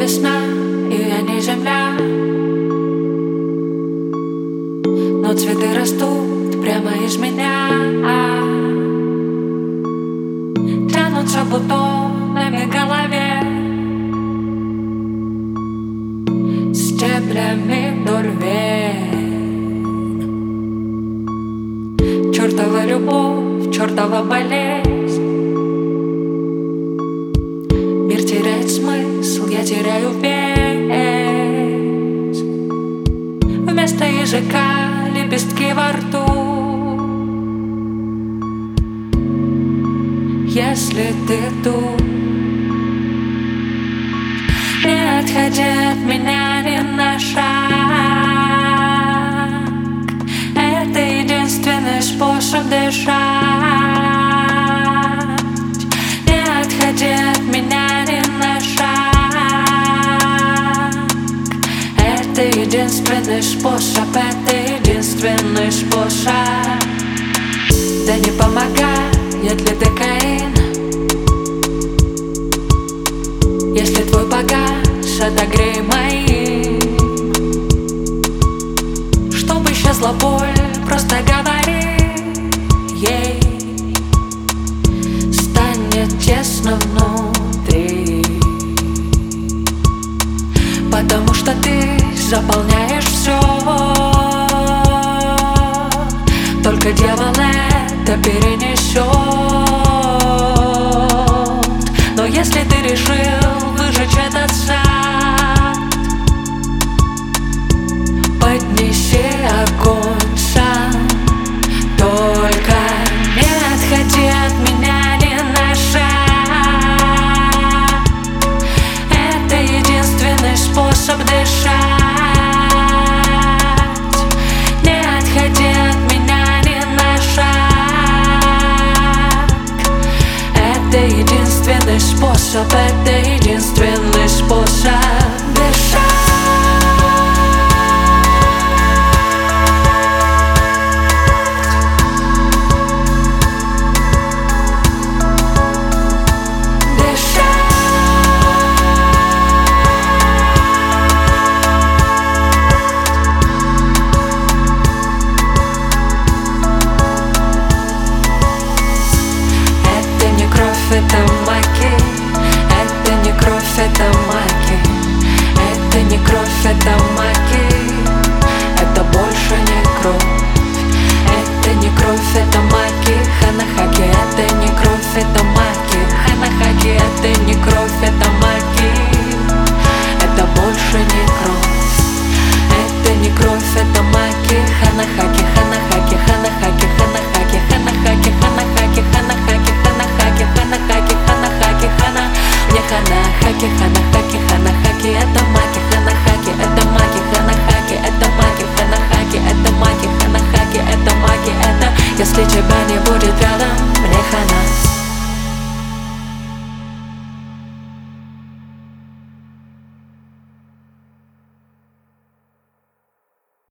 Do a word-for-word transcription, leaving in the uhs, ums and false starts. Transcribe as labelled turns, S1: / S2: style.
S1: весна, и я не земля, но цветы растут прямо из меня, тянутся бутонами к голове, стеблями вдоль век. Чёртова любовь, чёртова болезнь. Мир теряет смысл, я теряю вес. Вместо языка лепестки во рту. Если ты тут, не отходи от меня ни на шаг. Это единственный способ дышать. Не отходи от меня ни на шаг. Это единственный способ, это единственный способ. Да не помогает ли декаин, если твой погас, отогрей моим. Чтоб исчезла боль, просто говори ей. Станет тесно внутри, потому что ты заполняешь все. Только дьявол это перенесет. Но если ты решил выжечь этот сад, поднеси огонь сам. Только не отходи от меня ни на шаг. Это единственный способ дышать. Не отходи от меня ни на шаг. Это единственный способ, это единственный способ дышать. Это